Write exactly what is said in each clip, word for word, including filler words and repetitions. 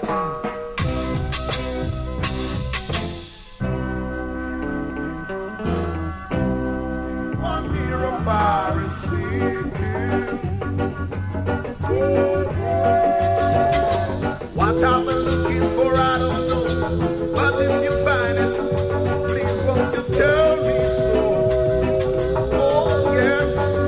One near a fire is seeking, seeking. What are they looking for? I don't know. But if you find it, please won't you tell me so? Oh yeah.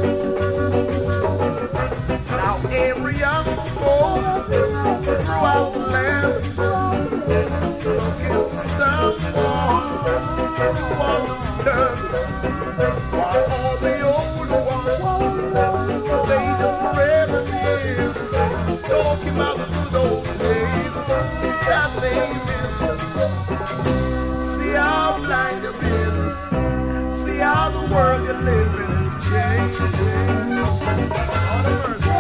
Now every young folk throughout the land looking for someone to understand. While all the older ones, they just reminisce, talking about the good old days that they miss. See how blind you've been, see how the world you live in is changing. All the mercy.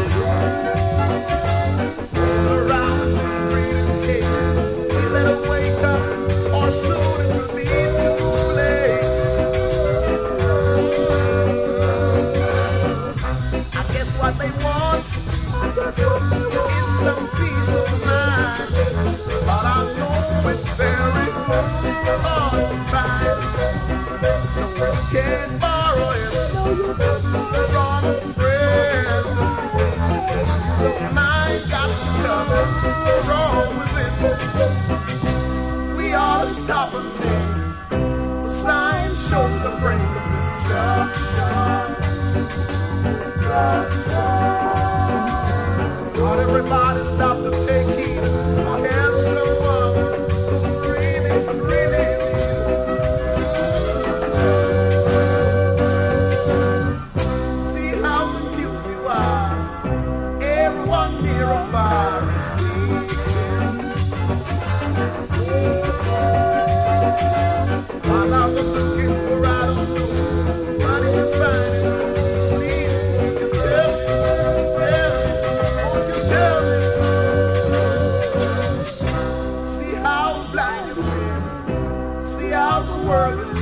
All around us is breathing hate. We better wake up, or soon it will be too late. I guess what they want, I guess what they want is some peace of mind. But I know it's very hard to find. No, you can't borrow it from a friend. Peace of mind got to come from within. We ought to stop and think. The sign shows the brink of destruction. Not everybody stop to take heed or help someone who really, really needs it. See how confused you are. Everyone near a fire is seeking, seeking. While I'm looking for, I don't know. But if you find it, please won't you tell me? Tell me, won't you tell me? See how blind you've been, see how the world is